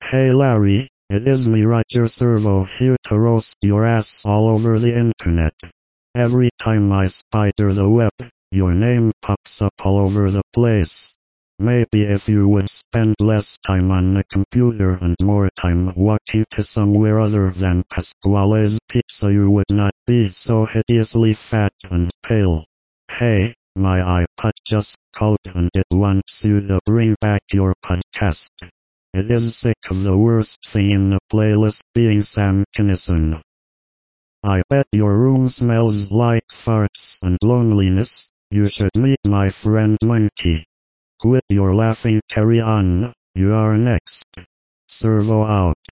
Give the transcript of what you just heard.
Hey Larry, it is me Roger Servo here to roast your ass all over the internet. Every time I spider the web, your name pops up all over the place. Maybe if you would spend less time on the computer and more time walking to somewhere other than Pasquale's Pizza, you would not be so hideously fat and pale. Hey, my iPod just called and it wants you to bring back your podcast. It is sick of the worst thing in the playlist being Sam Kinison. I bet your room smells like farts and loneliness. You should meet my friend Monkey. Quit your laughing, carry on. You are next. Servo out.